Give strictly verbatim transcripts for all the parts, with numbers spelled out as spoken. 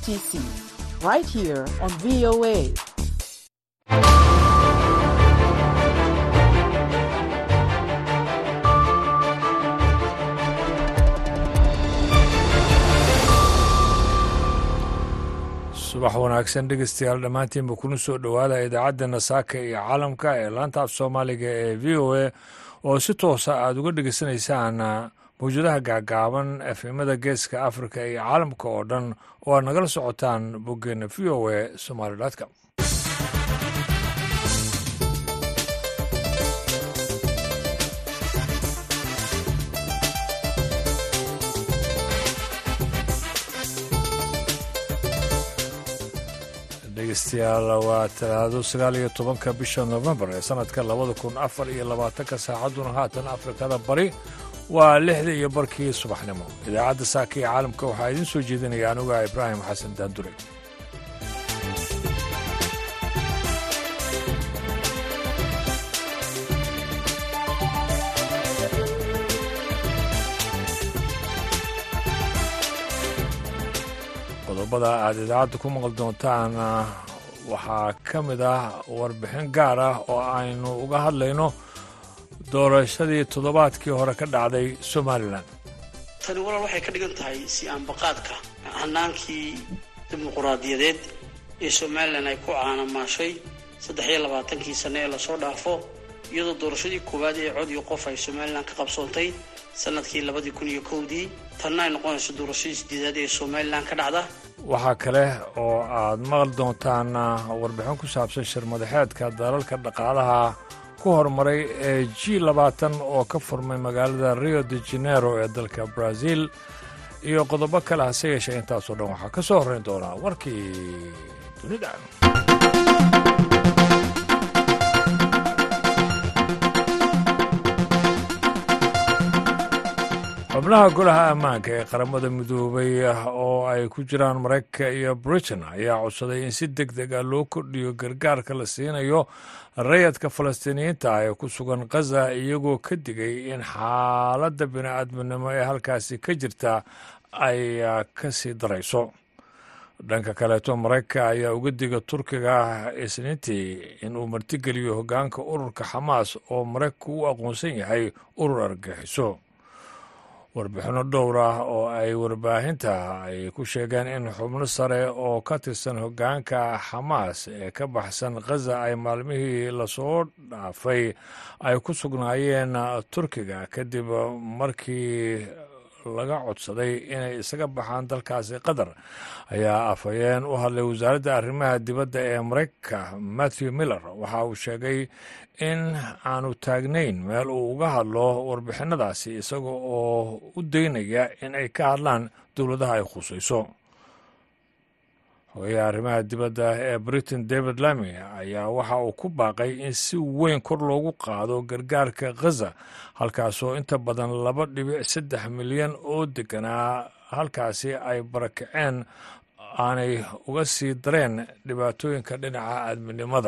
T C, right here on V O A. subax wanaagsan dhegeystayaal dhammaantiinba kuna soo dhowaada idaacadda saaka iyo caalamka ee laanta af soomaaliga ee v o a oo si toosa aada uga dhegeysanaysaan mawjadaha gaagaaban efemada geeska afrika iyo caalamka oo dhan oo aad nagala socotaan boggeena v o a somali com. dhegeystayaal waa talaado sagaal iyo tobanka bisha novembar ee sanadka labada kun afar iyo labaatanka saacadduna haatan afrikada bari waa lixda iyo barkii subaxnimo. idaacadda saaka iyo caalamka waxaa idiin soo jeedinaya anuga ibraahim xasan daandure. qodobada aad idaacadda ku maqli doontaan waxaa ka mid ah warbixin gaar ah oo aynu uga hadlayno doorashadii toddobaadkii hore ka dhacday somalilan. tani walaal waxay ka dhigan tahay si aanbaqaadka hanaankii dimuquraadiyadeed ee somalilan ay ku caanamaashay saddex iyo labaatankii sane ee lasoo dhaafo iyadoo doorashadii koowaad ee cod iyo qof ay somalilan ka qabsoontay sanadkii labadii kun iyo kowdii tanna ay noqonayso doorashadii sideedaad ee somalilan ka dhacda. waxaa kale oo aad maqli doontaan warbixin ku saabsan shirmadaxeedka dalalka dhaqaalaha ku horumaray ee g labaatan oo ka furmay magaalada rio de janeiro ee dalka brazil iyo qodobo kale hase yeeshee intaasoo dhan waxaa ka soo horrayn doonaa warkii dunida. xubnaha golaha ammaanka ee qaramada midoobay oo ay ku jiraan maraykanka iyo britain ayaa codsaday in si deg deg ah loo kordhiyo gargaarka la siinayo rayadka falastiiniyiinta ah ee ku sugan khaza iyagoo ka digay in xaaladda bini'aadminimo ee halkaasi ka jirta ay ka sii darayso. dhanka kaleeto maraykanka ayaa uga diga turkiga isniintii inuu martigeliyo hoggaanka ururka xamaas oo maraykanku u aqoonsan yahay urur argagixiso. warbixinno dhowr ah oo ay warbaahinta ay ku sheegeen in xubno sare oo ka tirsan hoggaanka xamaas ee ka baxsan khaza ay maalmihii lasoo dhaafay ay ku sugnaayeen turkiga kadib markii laga codsaday inay isaga baxaan dalkaasi qatar ayaa afhayeen u hadlay wasaaradda arrimaha dibadda ee maraykanka matthew miller waxa uu sheegay in aanu taagnayn meel uu uga hadlo warbixinadaasi isaga oo u daynaya in ay ka hadlaan dowladaha ay khusayso. xogayaha arrimaha dibadda ee britain david lamy ayaa waxa uu ku baaqay in si weyn kor loogu qaado gargaarka khaza halkaasoo inta badan laba dhibic saddex milyan oo deganaa halkaasi ay barakaceen aanay uga sii dareen dhibaatooyinka dhinaca aadminimada.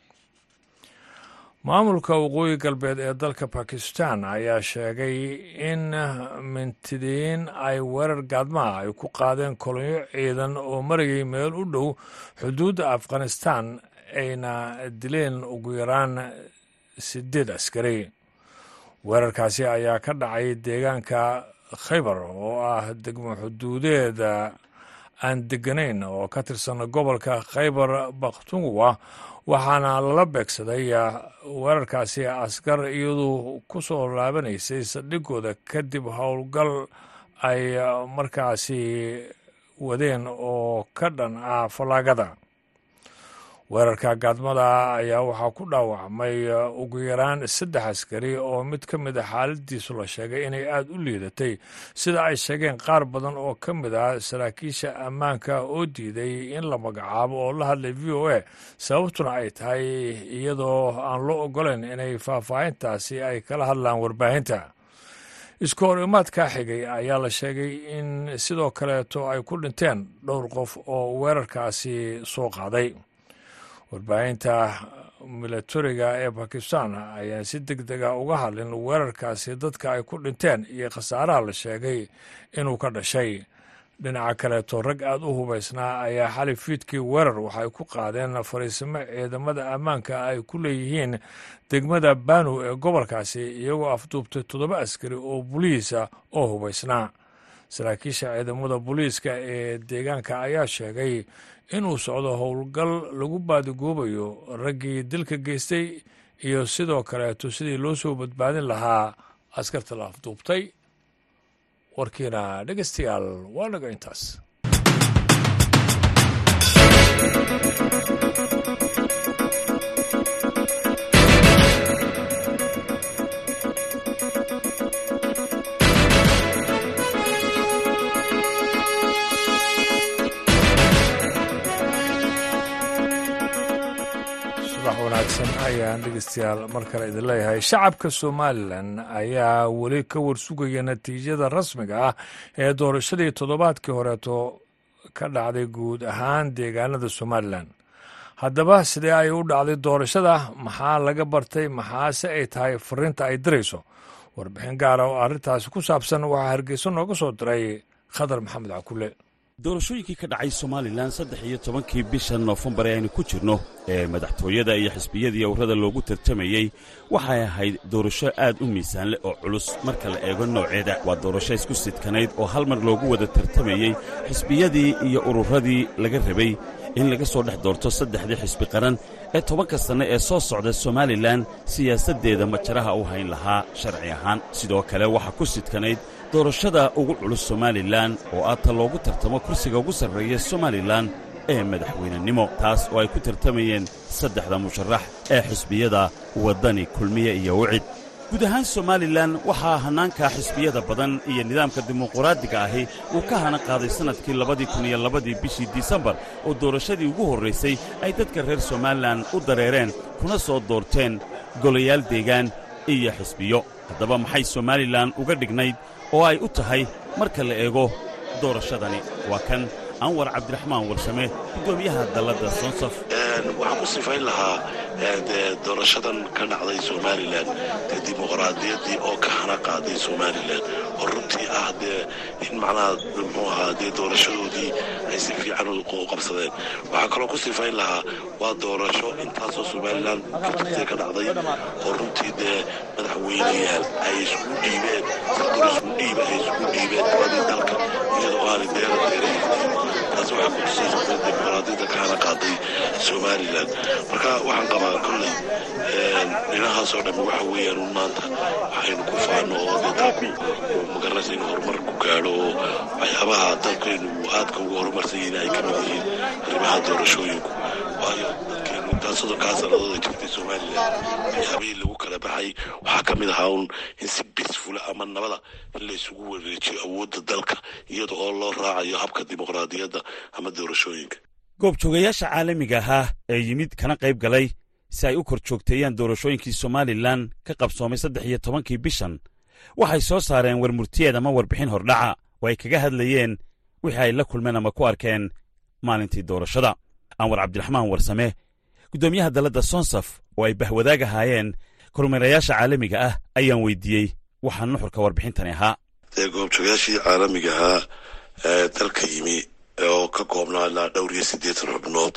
maamulka waqooyi galbeed ee dalka bakistan ayaa sheegay in mintidiin ay weerar gaadmaha ay ku qaadeen kolonyo ciidan oo marayay meel u dhow xuduudda afghanistan ayna dileen ugu yaraan sideed askari. weerarkaasi ayaa ka dhacay deegaanka khaybar oo ah degmo xuduudeeda aan deganayn oo ka tirsan gobolka khaybar bakhtunwa waxaana lala beegsaday weerarkaasi askar iyaduu ku soo laabanaysay saldhigooda kadib howlgal ay markaasi wadeen oo ka dhan ah fallaagada. weerarka gaadmada ayaa waxaa ku dhaawacmay ugu yaraan saddex askari oo mid ka mid a xaaladiisu la sheegay inay aada u liidatay sida ay sheegeen qaar badan oo ka mid ah saraakiisha ammaanka oo diiday in la magacaabo oo la hadlay v o a sababtuna ay tahay iyadoo aan loo ogolayn inay faahfaahintaasi ay kala hadlaan warbaahinta. isku hor imaadkaa xigay ayaa la sheegay in sidoo kaleeto ay ku dhinteen dhowr qof oo weerarkaasi soo qaaday. warbaahinta milatariga ee bakistan ayaan si deg dega uga hadlin weerarkaasi dadka ay ku dhinteen iyo khasaaraha la sheegay inuu ka dhashay. dhinaca kaleeto rag aada u hubaysnaa ayaa xali fiidkii weerar waxay ku qaadeen fariisimo ciidamada ammaanka ay ku leeyihiin degmada banu ee gobolkaasi iyagoo afduubtay toddoba askari oo buliisa oo hubaysnaa saraakiisha ciidamada booliiska ee deegaanka ayaa sheegay inuu socdo howlgal lagu baadigoobayo raggii dilka geystay iyo sidoo kaleeto sidii loo soo badbaadin lahaa askarta la afduubtay warkiina dhegeystayaal waa naga intaas. wanaagsan ayaan dhegeystayaal mar kale idin leeyahay. shacabka somalilan ayaa weli ka warsugaya natiijada rasmiga ah ee doorashadii toddobaadkii horeeto ka dhacday guud ahaan deegaanada somalilan. haddaba sidee ay u dhacday doorashada, maxaa laga bartay, maxaase ay tahay fariinta ay dirayso? warbixin gaara oo arrintaasi ku saabsan waxaa hargeysa nooga soo diray khadar maxamed cakule. doorashooyinkii ka dhacay somalilan saddex iyo tobankii bisha noofembar ee aynu ku jirno ee madaxtooyada iyo xisbiyadii awrada loogu tartamayey waxay ahayd doorasho aad u miisaan leh oo culus marka la eego nooceeda. waa doorasho isku sidkanayd oo hal mar loogu wada tartamayey xisbiyadii iyo ururadii laga rabay in laga soo dhex doorto saddexdii xisbi qaran ee tobanka sanne ee soo socda somalilan siyaasaddeeda majaraha u hayn lahaa sharci ahaan. sidoo kale waxaa ku sidkanayd doorashada ugu culus somalilan oo aadta loogu tartamo kursiga ugu sarreeya somalilan ee madaxweynenimo, taas oo ay ku tartamayeen saddexda musharax ee xisbiyada waddani, kulmiye iyo wicid. guud ahaan somalilan waxaa hannaanka xisbiyada badan iyo nidaamka dimuquraadiga ahi uu ka hana qaaday sannadkii labadii kun iyo labadii bishii disembar oo doorashadii ugu horraysay ay dadka reer somalilan u dareereen kuna soo doorteen golayaal deegaan iyo xisbiyo. haddaba maxay somalilan uga dhignayd oo ay u tahay marka la eego doorashadani? waa kan anwar cabdiraxmaan warsame, guddoomiyaha dalladda sonsaf. waxaan ku sifayn lahaa doorashadan ka dhacday somalilan dee dimuqraadiyaddii oo ka hana qaaday somalilan oo runtii ah dee in macnaha muxuu ahaa dee doorashadoodii ay si fiican u qabsadeen. waxaa kaloo ku sifayn lahaa waa doorasho intaasoo somalilan ka jirtay ka dhacday oo runtii dee madaxweyneyaal ay isku dhiibeen sardor isku dhiiba ay isku dhiibeen kuwadii dalka iyadoo aanay deera deeraysteen. taas waxay ku tusaysa dee dimuqraadiyadda ka hana qaaday somalilan. marka waxaan qabaa kolley dhinahaasoo dhammi waxa weeyaan un maanta waxaynu ku faano oo dee dalku uu magaranaysa inuu horumar ku gaadho oo waxyaabaha dalkaynu aadka ugu horumarsan yihiin ay ka mid yihiin arrimaha doorashooyinku. waayo dadkaynu intaas soddonkaa sannadood ay jirtay somalilan waxyaabihii lagu kala baxay waxaa ka mid ahaa un in si bisfula ama nabada in la isugu wareejiyo awoodda dalka iyada oo loo raacayo habka dimuqraadiyadda ama doorashooyinka. goobjoogayaasha caalamiga ahaa ee yimid kana qayb galay si ay u kor joogteeyaan doorashooyinkii somalilan ka qabsoomay saddex iyo tobankii bishan waxay soo saareen warmurtiyeed ama warbixin hordhaca oo ay kaga hadlayeen wixii ay la kulmeen ama ku arkeen maalintii doorashada. anwar cabdiraxmaan warsame, guddoomiyaha dalladda sonsaf oo ay bahwadaag ahaayeen kormeerayaasha caalamiga ah, ayaan weydiiyey waxaa nuxurka warbixintani ahaa. dee goobjoogayaashii caalamiga ahaa ee dalka yimi oo ka koobnaa ilaa dhowr iyo siddeetan xubnood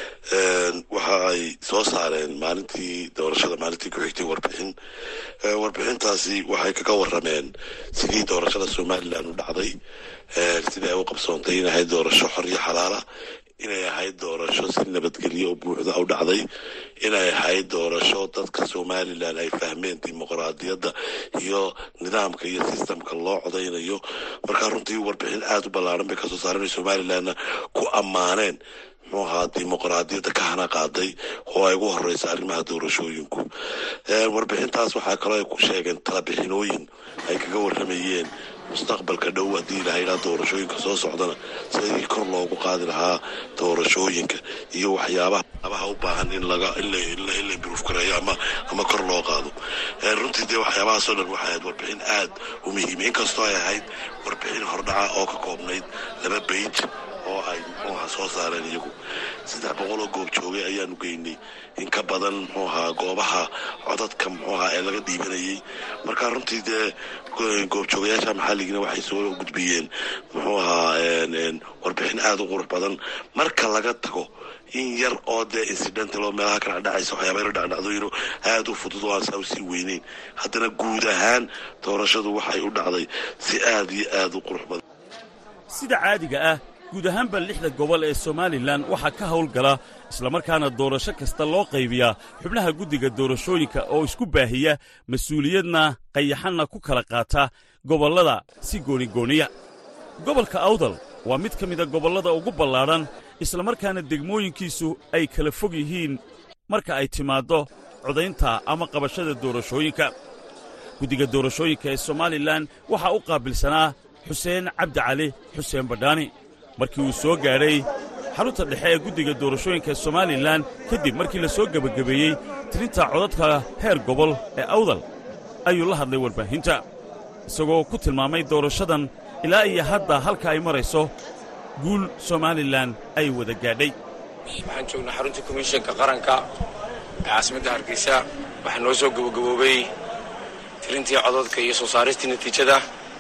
waxa ay soo saareen maalintii doorashada maalintii ku xigtay warbixin. warbixintaasi waxay kaga warrameen sidii doorashada somalilan u dhacday, sidii ay u qabsoontay inay ahayd doorasho xor iyo xalaala, inay ahayd doorasho si nabadgelyo oo buuxda u dhacday, inay ahayd doorasho dadka somalilan ay fahmeen dimuqraadiyadda iyo nidaamka iyo sistamka loo codaynayo. markaa runtii warbixin aad u ballaaran bay kasoo saareen somalilanna ku ammaaneen muxuu ahaa dimuqraadiyadda ka hana qaaday oo ay ugu horreysa arrimaha doorashooyinku. warbixintaas waxaa kaloo ay ku sheegeen talabixinooyin ay kaga warramayeen mustaqbalka dhow haddii ilahaydhaa doorashooyinka soo socdana sidii kor loogu qaadi lahaa doorashooyinka iyo waxyaabaha u baahan in laga in la improve gareeyo ama ama kor loo qaado. runtii dee waxyaabahaasoo dhan waxay ahayd warbixin aad u muhiima, inkastoo ay ahayd warbixin hordhaca oo ka koobnayd laba beyj oo ay muxuu ahaa soo saareen iyagu saddex boqol oo goob joogay ayaanu geynay in ka badan muxuu ahaa goobaha codadka muxuu ahaa ee laga dhiibanayay marka runtii dee goob joogayaasha maxalligina waxay soo gudbiyeen muxuu ahaa warbixin aad u qurux badan marka laga tago in yar oo dee incident loo meelaha kala dhacaysa waxyaabayna dhacdhacdooyino aad u fudud oo aan saa usii weyneyn haddana guud ahaan doorashadu waxay u dhacday si aad iyo aad u qurux badan sida caadiga ah guud ahaanba lixda gobol ee somalilan waxaa ka hawlgala islamarkaana doorasho kasta loo qaybiyaa xubnaha guddiga doorashooyinka oo isku baahiya mas-uuliyadna qayaxanna ku kala qaata gobollada si goonigooniya gobolka awdal waa mid ka mida gobollada ugu ballaadhan islamarkaana degmooyinkiisu ay kala fog yihiin marka ay timaaddo codaynta ama qabashada doorashooyinka guddiga doorashooyinka ee somalilan waxaa u qaabilsanaa xuseen cabdi cali xuseen badhaani markii uu soo gaadhay xarunta dhexe ee guddiga doorashooyinka ee somalilan kadib markii la soo gebagabeeyey tirinta codadka heer gobol ee awdal ayuu la hadlay warbaahinta isagoo ku tilmaamay doorashadan ilaa iyo hadda halka ay marayso guul somalilan ay wada gaadhay waxaan joognaa xarunta komishanka qaranka ee caasimadda hargeysa waxaa noo soo gabagaboobay tirintii codadka iyo soo saaristii natiijada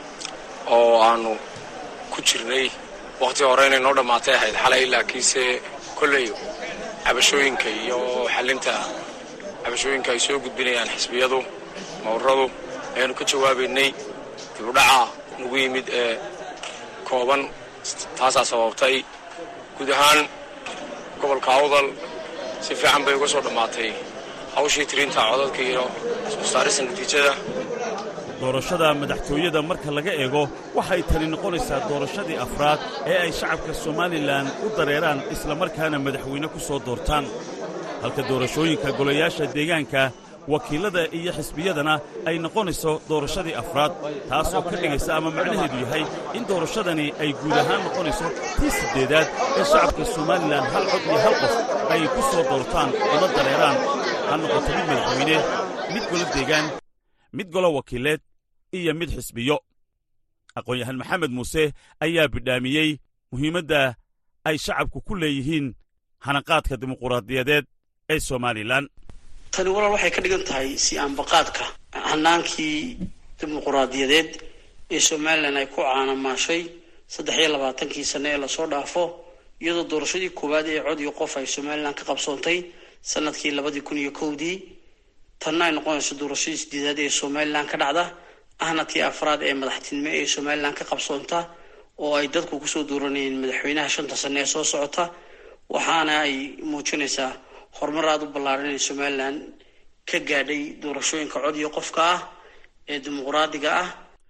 oo aannu ku jirnay wakhti hore inay noo dhammaatay ahayd xalay laakiinse kolley cabashooyinka iyo xallinta cabashooyinka ay soo gudbinayaan xisbiyadu mawradu ayaannu ka jawaabaynay dibudhaca nagu yimid ee kooban taasaa sababtay guud ahaan gobolka awdal si fiican bay uga soo dhammaatay hawshii tirinta codadka iyo soo saarista natiijada doorashada madaxtooyada marka laga eego waxay tani noqonaysaa doorashadii afraad ee ay shacabka somalilan u dareeraan islamarkaana madaxweyne ku soo doortaan halka doorashooyinka golayaasha deegaanka wakiillada iyo xisbiyadana ay noqonayso doorashadii afraad taas oo ka dhigaysa ama macnaheedu yahay in doorashadani ay guud ahaan noqonayso tii siddeedaad ee shacabka somalilan hal cod iyo hal qof ay ku soo doortaan una dareeraan ha noqoto mid madaxweyne mid golo deegaan mid golo wakiileed iyo mid xisbiyo aqoon-yahan maxamed muuse ayaa bidhaamiyey muhiimadda ay shacabku ku leeyihiin hanaqaadka dimuquraadiyadeed ee somalilan tani walaal waxay ka dhigan tahay si aanbaqaadka hanaankii dimuquraadiyadeed ee somalilan ay ku caanamaashay saddex iyo labaatankii sane ee lasoo dhaafo iyadoo doorashadii koowaad ee cod iyo qof ay somalilan ka qabsoontay sanadkii labadii kun iyo kowdii tanna ay noqonayso doorashadii sideedaad ee somalilan ka dhacda ahna tii afraad ee madaxtinimo ee somalilan ka qabsoonta oo ay dadku kusoo dooranayeen madaxweynaha shanta sane ee soo socota waxaana ay muujinaysaa horumar aad u ballaaran ee somalilan ka gaadhay doorashooyinka cod iyo qofka ah ee dimuquraadiga ah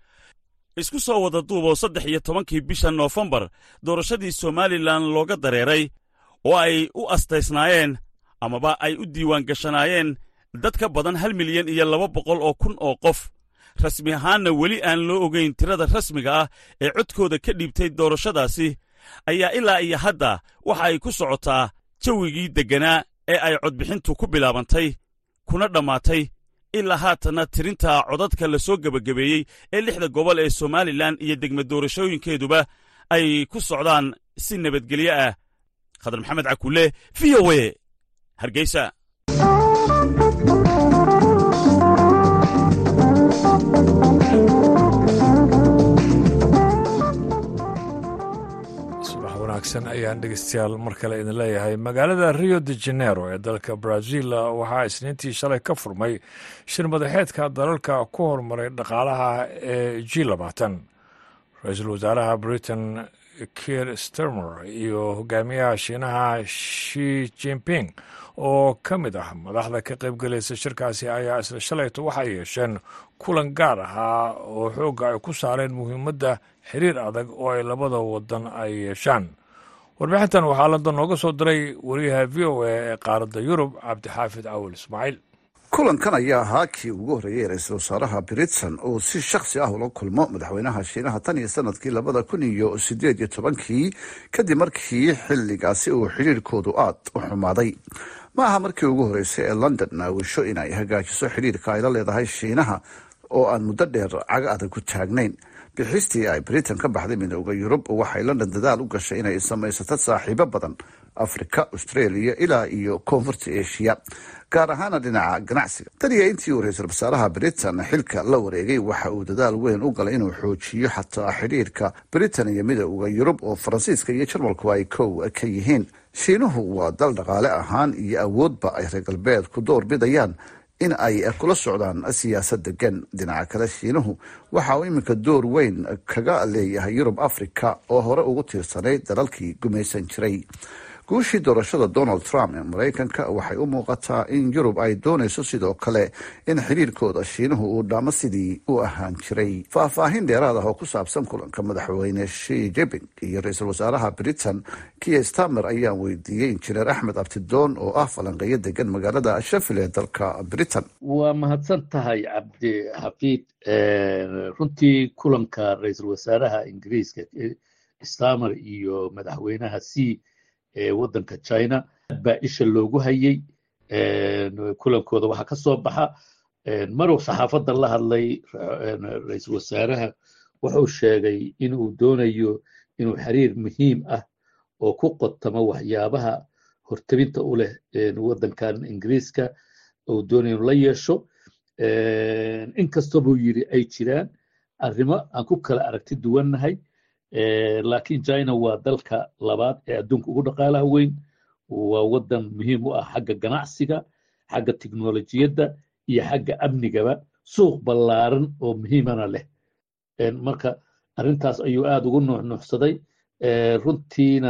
isku soo wada duuboo saddex iyo tobankii bisha noofembar doorashadii somalilan looga dareeray oo ay u astaysnaayeen amaba ay u diiwaan gashanaayeen dad ka badan hal milyan iyo laba boqol oo kun oo qof rasmi ahaanna weli aan loo ogayn tirada rasmiga ah ee codkooda ka dhiibtay doorashadaasi ayaa ilaa iyo hadda waxa ay ku socotaa jawigii degganaa ee ay codbixintu ku bilaabantay kuna dhammaatay ilaa haatanna tirinta codadka la soo gebagabeeyey ee lixda gobol ee somalilan iyo degma doorashooyinkeeduba ay ku socdaan si nabadgelyo ah khadar maxamed cakulle v o e hargeysa ayaan dhegeystayaal mar kale idin leeyahay magaalada rio de janeiro ee dalka brazil waxaa isniintii shalay ka furmay shir madaxeedka dalalka ku horumaray dhaqaalaha ee g labaatan ra-iisul wasaaraha britain kier starmer iyo hogaamiyaha shiinaha shi jinping oo ka mid ah madaxda ka qaybgelaysa shirkaasi ayaa isla shalayto waxay yeesheen kulan gaar ahaa oo xoogga ay ku saareen muhiimadda xiriir adag oo ay labada wadan ay yeeshaan warbixintan waxaa london nooga soo diray wariyaha v o a ee qaaradda yurub cabdixaafid cawil ismaaciil kulankan ayaa ahaa kii ugu horreeyey ra-iisul wasaaraha britain oo si shakhsi ah ula kulmo madaxweynaha shiinaha tan iyo sanadkii labada kun iyo sideed iyo tobankii kadib markii xilligaasi uu xidhiirkoodu aad u xumaaday ma aha markii ugu horreysay ee london naawisho inay hagaajiso xidhiirka ay la leedahay shiinaha oo aan muddo dheer caga adag ku taagnayn bixistii ay britain ka baxday midooda yurub waxay london dadaal u gashay inay samaysato saaxiibo badan africa, australia ilaa iyo koonfurta asia, gaar ahaana dhinaca ganacsiga. tan iyo intii uu ra-iisul wasaaraha britain xilka la wareegay waxa uu dadaal weyn u galay inuu xoojiyo xataa xidhiirka britain iyo midooda yurub oo faransiiska iyo jarmalku ay kow ka yihiin. shiinuhu waa dal dhaqaale ahaan iyo awoodba ay reer galbeedku door bidayaan in ay kula socdaan siyaasad degan. dhinaca kale shiinuhu waxa uu iminka door weyn kaga leeyahay yurub africa oo hore ugu tiirsanay dalalkii gumaysan jiray. guushii doorashada donald trump ee maraykanka waxay u muuqataa in yurub ay doonayso sidoo kale in xiriirkooda shiinuhu uu dhaamo sidii u ahaan jiray. faahfaahin dheeraad ah oo ku saabsan kulanka madaxweyne Xi Jinping iyo ra-iisul wasaaraha britain Keir Starmer ayaan weydiiyey injineer axmed abtidoon oo ah falanqeeyo degan magaalada Sheffield ee dalka britain. waa mahadsan tahay cabdi xafiid. runtii kulanka ra-iisul wasaaraha ingiriiska Starmer iyo madaxweynaha Xi ee waddanka China baa isha loogu hayay. kulankooda waxaa ka soo baxa maruu saxaafadda la hadlay ra-iisul wasaaraha wuxuu sheegay inuu doonayo inuu xiriir muhiim ah oo ku qotamo waxyaabaha hortabinta u leh waddankan ingiriiska uu doonayo inuu la yeesho. inkastoo buu yidhi ay jiraan arrimo aan ku kala aragti duwannahay, laakiin China waa dalka labaad ee adduunka ugu dhaqaalaha weyn. waa waddan muhiim u ah xagga ganacsiga, xagga tiknolojiyadda iyo xagga amnigaba, suuq ballaaran oo muhiimana leh. marka arrintaas ayuu aada ugu nuuxnuuxsaday. runtiina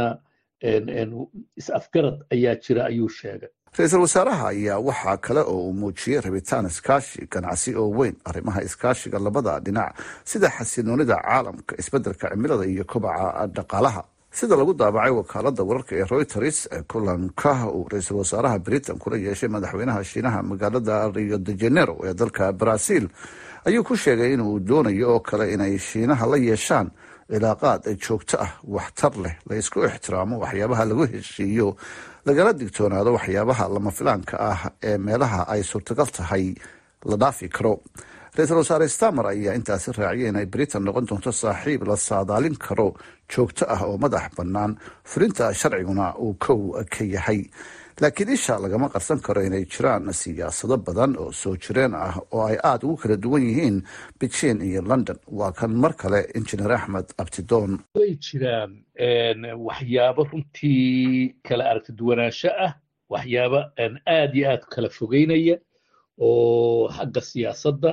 is-afgarad ayaa jira ayuu sheegay. ra-iisul wasaaraha ayaa waxaa kale oo uu muujiyey rabitaan iskaashi ganacsi oo weyn. arrimaha iskaashiga labada dhinac sida xasiloonida caalamka, isbeddelka cimilada iyo kobaca dhaqaalaha. sida lagu daabacay wakaalada wararka ee Reuters, kulanka uu ra-iisul wasaaraha britain kula yeeshay madaxweynaha shiinaha magaalada Rio de Janeiro ee dalka Brazil ayuu ku sheegay inuu doonayo oo kale inay shiinaha la yeeshaan cilaaqaad joogto ah, waxtar leh, la isku ixtiraamo waxyaabaha lagu heshiiyo, lagala digtoonaado waxyaabaha lama filaanka ah ee meelaha ay suurtagal tahay la dhaafi karo. ra-iisul wasaare Starmer ayaa intaasi raaciyay inay britain noqon doonto saaxiib la saadaalin karo, joogto ah oo madax bannaan, fulinta sharciguna uu kow ka yahay. laakiin isha lagama qarsan karo inay jiraan siyaasado badan oo soo jireen ah oo ay aada ugu kala duwan yihiin Beijing iyo London. waa kan mar kale injineer axmed abtidoon. way jiraan waxyaabo runtii kala aragti duwanaansho ah, waxyaabo aad iyo aad kala fogeynaya oo xagga siyaasadda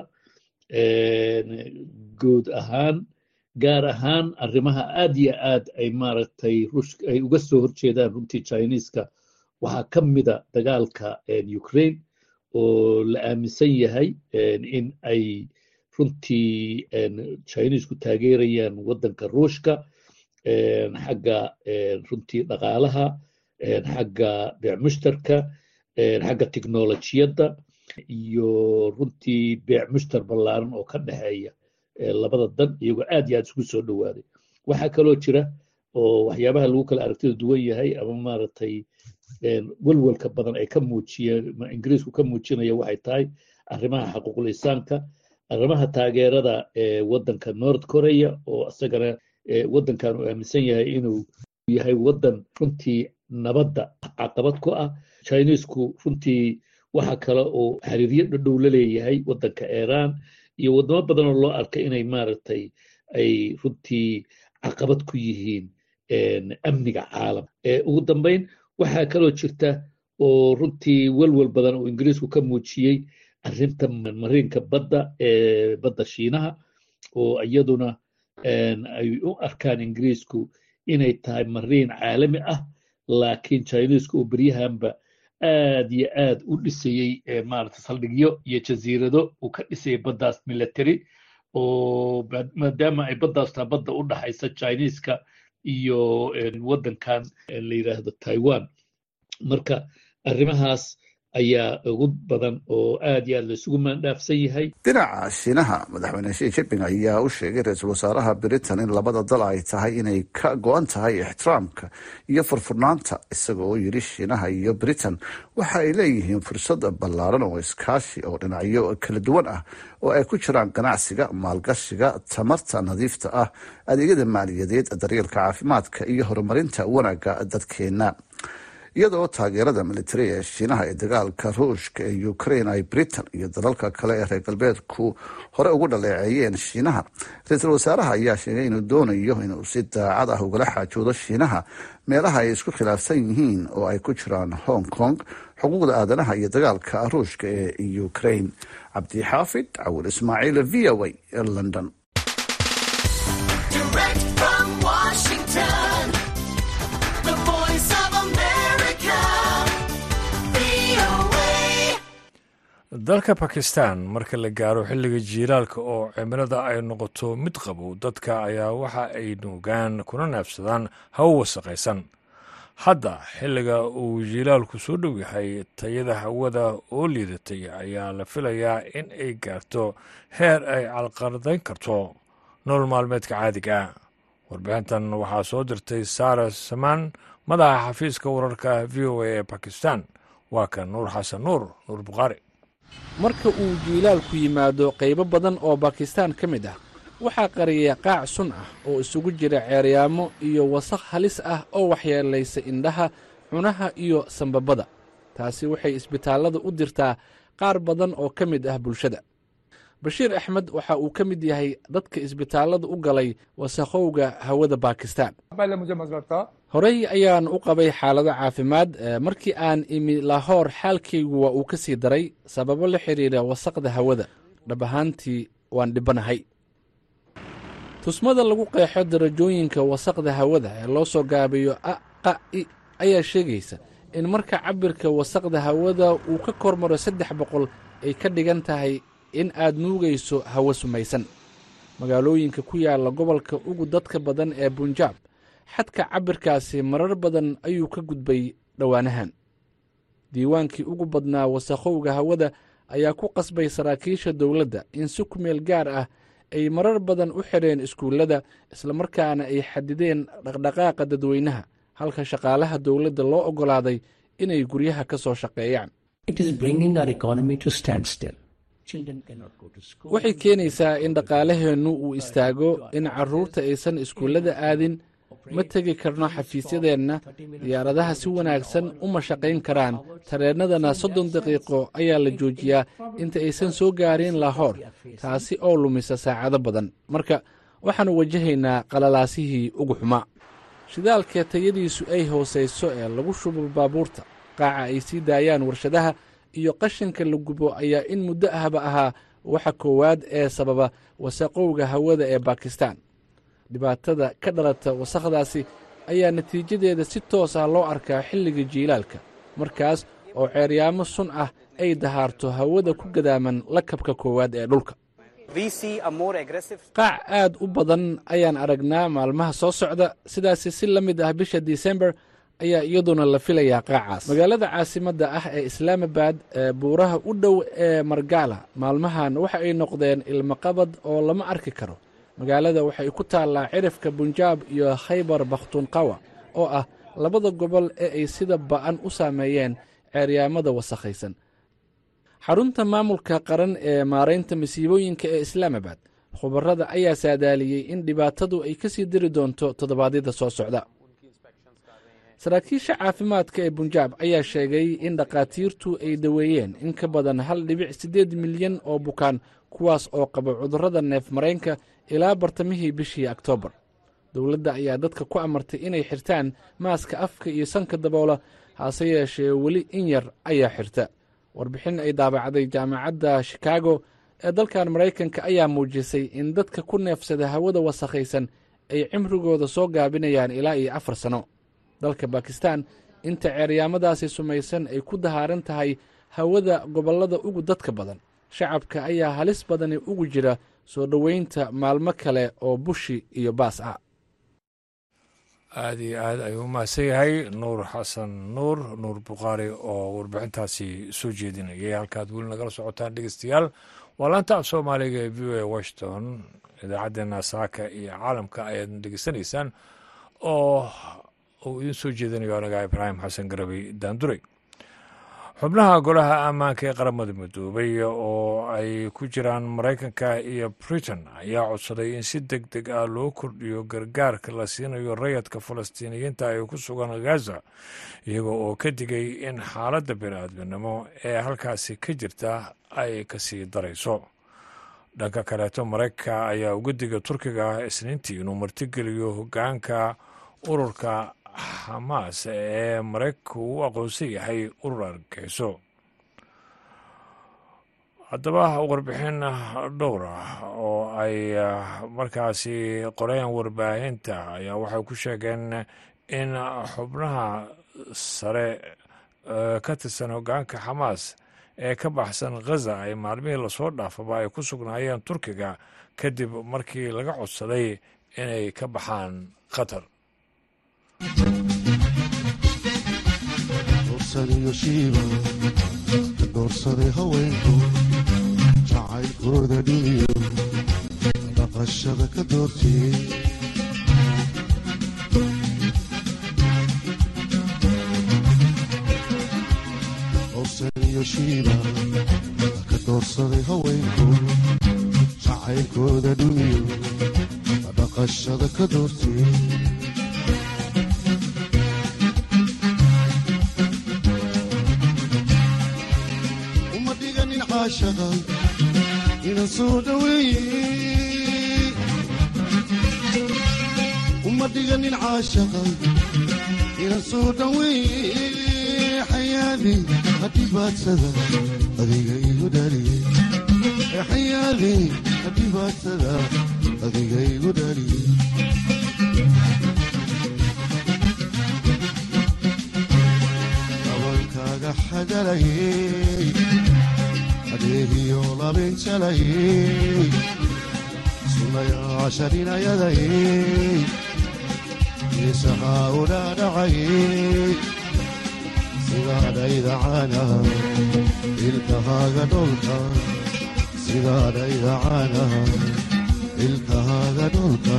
guud ahaan, gaar ahaan arrimaha aad iyo aad ay maaragtay ruushka ay uga soo horjeedaan runtii Chineeska. waxaa ka mida dagaalka Ukraine oo la aaminsan yahay in ay runtii Chineesku taageerayaan waddanka ruushka xagga runtii dhaqaalaha, xagga beec mushtarka, xagga tiknolojiyadda iyo runtii beec mushtar ballaaran oo ka dhexeeya labada dan iyagoo aad iyo aad isugu soo dhowaaday. waxaa kaloo jira oo waxyaabaha lagu kala aragtida duwan yahay ama maaragtay walwalka badan ay ka muujiyeen ingiriisku ka muujinaya waxay tahay arrimaha xuquuqul insaanka, arrimaha taageerada ee waddanka North Korea oo isagana waddankan uu aaminsan yahay inuu yahay waddan runtii nabadda caqabad ku ah. Chineesku runtii waxa kale oo xiriiryo dhadhow la leeyahay waddanka Iran iyo wadamo badan oo loo arkay inay maaragtay ay runtii caqabad ku yihiin amniga caalam. ugu dambeyn waxaa kaloo jirta oo runtii walwal badan oo ingiriisku ka muujiyey arrinta mariinka badda ee badda Shiinaha oo iyaduna ay u arkaan ingiriisku inay tahay mariin caalami ah, laakiin Chineesku oo beryahanba aad iyo aad u dhisayey maaragtay saldhigyo iyo jasiirado uu ka dhisayay baddaas military oo maadaama ay baddaas taa badda u dhaxaysa Chineeska iyo waddankan la yiraahdo Taiwan. marka arrimahaas ayaa ugu badan oo aad iyo aad la isugu maandhaafsan yahay. dhinaca shiinaha, madaxweyne Xi Jinping ayaa u sheegay ra-iisul wasaaraha Britain in labada dal ay tahay inay ka go-an tahay ixtiraamka iyo furfurnaanta, isagoo oo yidhi shiinaha iyo Britain waxa ay leeyihiin fursad ballaaran oo iskaashi oo dhinacyo kala duwan ah oo ay ku jiraan ganacsiga, maalgashiga, tamarta nadiifta ah, adeegyada maaliyadeed, daryeelka caafimaadka iyo horumarinta wanaagga dadkeena. iyadoo taageerada militari ee shiinaha ee dagaalka ruushka ee Ukraine ay Britain iyo dalalka kale ee reer galbeedku hore ugu dhaleeceeyeen shiinaha, ra-iisul wasaaraha ayaa sheegay inuu doonayo inuu si daacad ah ugala xaajoodo shiinaha meelaha ay isku khilaafsan yihiin oo ay ku jiraan Hong Kong, xuquuqda aadanaha iyo dagaalka ruushka ee Ukraine. cabdi xaafid cawil ismaaciil, V O A, London. dalka Pakistan marka la gaaro xilliga jiilaalka oo cimilada ay noqoto mid qabow, dadka ayaa waxa ay nuugaan kuna neefsadaan hawo wasaqaysan. hadda xilliga uu jiilaalku soo dhow yahay, tayada hawada oo liidatay ayaa la filayaa in ay gaarto heer ay calqaladayn karto nolol maalmeedka caadiga ah. warbixintan waxaa soo dirtay Sara Samaan, madaxa xafiiska wararka V O A ee Pakistan. waa kan Nuur Xasan Nuur Nuur Buqaari. marka uu jiilaalku yimaado qaybo badan oo Bakistaan ka mid ah, waxaa qariya qaac sun ah oo isugu jira ceeryaamo iyo wasakh halis ah oo waxyeelaysa indhaha, cunaha iyo sambabada. taasi waxay isbitaallada u dirtaa qaar badan oo ka mid ah bulshada. Bashiir Axmed waxa uu ka mid yahay dadka isbitaallada u galay wasakhowga hawada Bakistaan. horey ayaan u qabay xaalado caafimaad. markii aan imi Lahore, xaalkaygu waa uu ka sii daray sababo la xiriira wasaqda hawada. dhab ahaantii waan dhibanahay. tusmada lagu qeexo darajooyinka wasaqda hawada ee loo soo gaabiyo a qa i ayaa sheegaysa in marka cabirka wasaqda hawada uu ka kormaro saddex boqol ay ka dhigan tahay in aad nuugayso hawo sumaysan. magaalooyinka ku yaalla gobolka ugu dadka badan ee Punjab, xadka cabirkaasi marar badan ayuu ka gudbay dhowaanahan. diiwaankii ugu badnaa wasakhowga hawada ayaa ku qasbay saraakiisha dowladda in si ku meel gaar ah ay marar badan u xidheen iskuullada, islamarkaana ay xadideen dhaqdhaqaaqa dadweynaha, halka shaqaalaha dowladda loo oggolaaday inay guryaha ka soo shaqeeyaan. waxay keenaysaa in dhaqaalaheennu uu istaago, in carruurta aysan iskuullada aadin, ma tegi karno xafiisyadeenna, diyaaradaha si wanaagsan uma shaqayn karaan, tareennadana soddon daqiiqo ayaa la joojiyaa inta aysan soo gaarin Lahore, taasi oo lumisa saacado badan. marka waxaannu wajahaynaa qalalaasihii ugu xumaa. shidaalka tayadiisu ay hoosayso ee lagu shubo baabuurta, qaaca ay sii daayaan warshadaha iyo qashinka la gubo ayaa in muddo ahba ahaa waxa koowaad ee sababa wasaqowga hawada ee Bakistaan. dhibaatada ka dhalata wasakhdaasi ayaa natiijadeeda si toos ah loo arkaa xilliga jiilaalka, markaas oo ceeryaamo sun ah ay dahaarto hawada ku gadaaman lakabka koowaad ee dhulka. qaac aad u badan ayaan aragnaa maalmaha soo socda. sidaasi si la mid ah bisha Disembar ayaa iyaduna la filayaa qaacaas. magaalada caasimadda ah ee Islaamabad, ee buuraha u dhow ee Margala, maalmahan waxa ay noqdeen ilmaqabad oo lama arki karo. magaalada waxay ku taallaa cirifka Punjab iyo Khaybar Bakhtunqawa, oo ah labada gobol ee ay sida ba'an u saameeyeen ceeryaamada wasakhaysan. xarunta maamulka qaran ee maaraynta masiibooyinka ee Islaamabad, khubarada ayaa saadaaliyey in dhibaatadu ay ka sii diri doonto toddobaadyada soo socda. saraakiisha caafimaadka ee Punjab ayaa sheegay in dhakhaatiirtu ay daweeyeen in ka badan hal dhibic siddeed milyan oo bukaan, kuwaas oo qaba cudurrada neef mareenka ilaa bartamihii bishii Oktoobar. dowladda ayaa dadka ku amartay inay xirtaan maaska afka iyo sanka daboola, hase yeeshee weli in yar ayaa xirta. warbixin ay daabacday jaamacadda Chicago ee dalkan Maraykanka ayaa muujisay in dadka ku neefsada hawada wasakhaysan ay cimrigooda soo gaabinayaan ilaa iyo afar sano. dalka Bakistaan, inta ceeryaamadaasi sumaysan ay ku dahaaran tahay hawada gobollada ugu dadka badan, shacabka ayaa halis badani ugu jira soo dhoweynta maalmo kale oo bushi iyo baas ah. aad iyo aad ayuu umahadsan yahay nuur xasan nuur nuur bukhaari oo warbixintaasi soo jeedinayay. halkaad weli nagala socotaan dhegeystayaal waa laanta af soomaaliga ee v o a washington. idaacaddeenna saaka iyo caalamka ayaad dhegeysanaysaan oo uu idin soo jeedinayo anaga ibraahim xasan garabay daanduray. xubnaha golaha ammaanka ee qaramada midoobay oo ay ku jiraan maraykanka iyo britain ayaa codsaday in si deg deg ah loo kordhiyo gargaarka la siinayo rayadka falastiiniyiinta ay ku sugan gaza, iyaga oo ka digay in xaaladda bini'aadminimo ee halkaasi ka jirta ay kasii darayso. dhanka kaleeto maraykanka ayaa uga diga turkiga isniintii inuu martigeliyo hoggaanka ururka xamaas ee maraykanku u aqoonsan yahay urur argagixisyo. haddaba warbixin dhowr ah oo ay markaasi qoreen warbaahinta ayaa waxay ku sheegeen in xubnaha sare ka tirsan hoggaanka xamaas ee ka baxsan ghaza ay maalmihii lasoo dhaafaba ay ku sugnaayeen turkiga kadib markii laga codsaday inay ka baxaan qatar. doorsaday haweenku jacaylkooda dhiniyo dhaqashada ka doortiyey dorsaniyo shiiba ka doorsaday haweenku jacaylkooda dhiniyo dhaqashada ka doortiyey inan soo dhaweeye uma dhiganin caashaqa inan soo dhaweeye xayaadi hadhibaadsada adiga igu dhaliye xayaadi hadhibaadsada adiga igu dhaliye abankaaga xagalayey adeegiyo labinjalayey sunayaasharinayadayey isahaa udhaadhacayey sidaadhaydacaanaha ilkahaaga dholka sidaadhaydacaanaha ilkahaaga dholka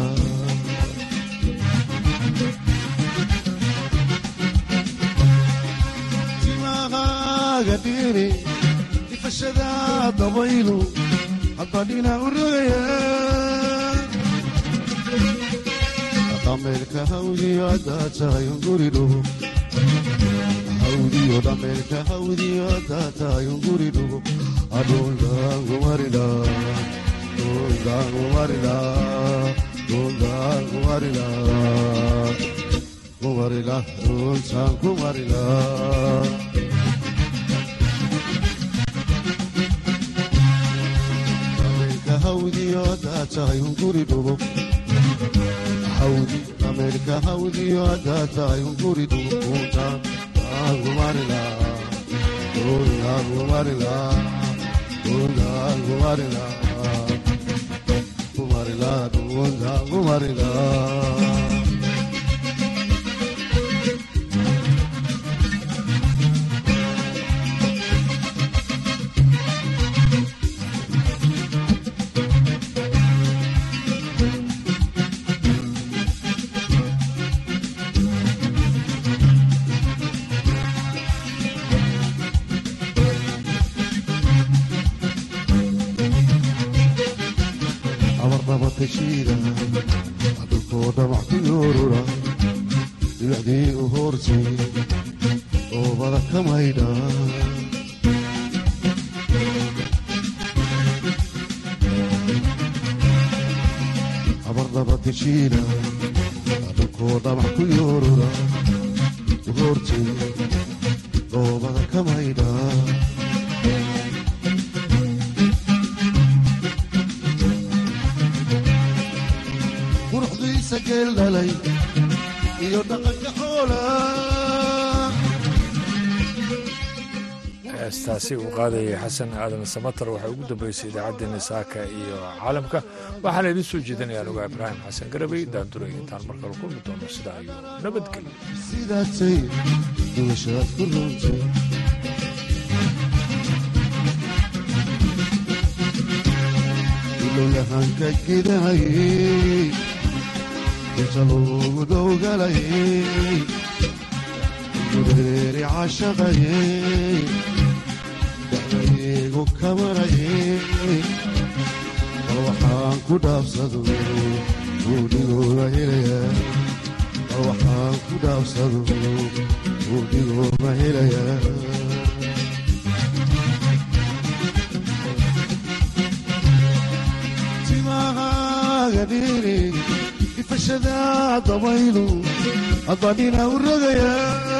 timahaaga dhiri ifashada dabaylu haddadhina u rogaya dhameelka hawdiyo haddaa tahay unguridhugo hawdiyo dhameelka hawdiyo haddaa tahay unguridhugo adhundaangumarila dhundaangumarila dhundaangumarila kumarila dhuntaankumarila hawdiyo haddaa tahay unguridhugo hawdi dhameelka hawdiyo haddaa tahay unguridhugo kuntaan aangumarila kundaangumarila kundaangumarila kumarila kundaangumarila adulkoo dhamac ku yoorura dibacdii u hoortay oobada ka maydha abardaba tijiina adulkoo dhamac ku yoorura u hoortay oobada ka maydha geeldhalay iyo dhaqanka xoola. heestaasi uu qaadayay xasan aadan samatar waxay ugu dambaysay idaacaddeenna saaka iyo caalamka waxaana idin soo jeedinayaan ogaa ibraahim xasan garabay daanduray intaan markale kulmi doono sidaa iyo nabadgelyo sidaasay noloshaad ku runtay ilowlahanka gidahayey inta loogu dowgalayey ureeri cashaqayey dacdaygu kamarayey bal waxaan ku dhaafsado buudhigooga helayaa bal waxaan ku dhaafsado buudhigooga helayaa timahaaga dhiri ifashada dabaylu adbadhina u rogayaa